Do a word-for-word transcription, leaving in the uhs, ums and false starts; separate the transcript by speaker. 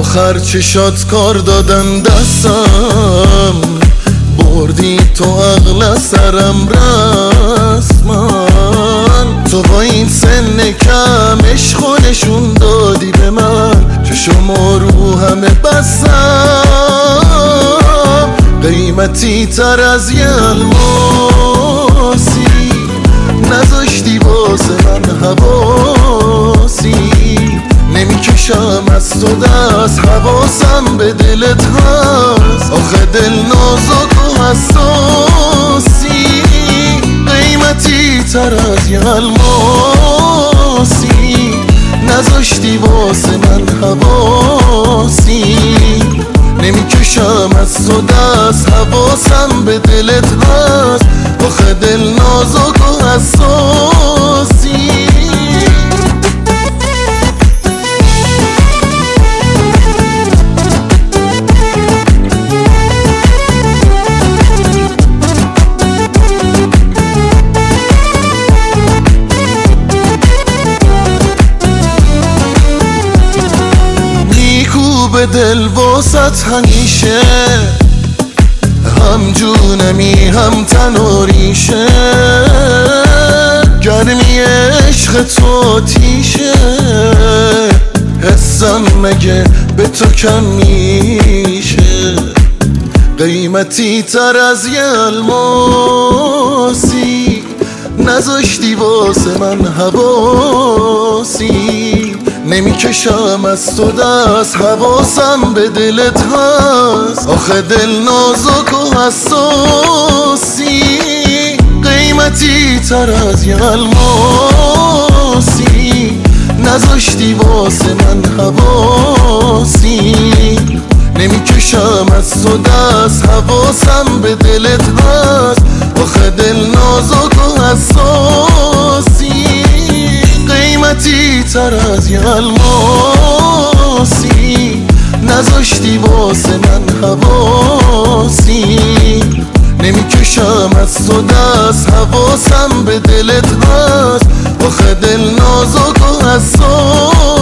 Speaker 1: آخر چشات کار دادن دستم، بردی تو عقل سرم رسمن. تو با این سن کم عشقو نشون دادی به من، چشم رو همه بستم. قیمتی تر از یه الماسی، نذاشتی واسه من حواسی. نمیکشم از تو دست، حواسم به دلت هست. آخه دل نازک و حساسی، قیمتی تر از یه الماسی. نذاشتی واسه من حواسی. نمیکشم از تو دست، حواسم به دلت هست. آخه دل نازک و حساسی. به دل واسط همیشه، هم جونمی هم تن و ریشه. گرمی عشق تو تیشه، حسم مگه به تو کم میشه. قیمتی تر از یه الماسی، نذاشتی واسه من حواسی. نمیکشم از تو دست، حواسم به دلت هست. آخه دل نازک و حساسی، قیمتی تر از یه الماسی. نذاشتی واسه من حواسی. نمیکشم از تو دست، حواسم به دلت هست. آخه دل نازک و حساسی، قیمتی تر از یه الماسی. نذاشتی واسه من حواسی. نمیکشم از تو دست، حواسم به دلت هست. آخه دل نازک و حساسی.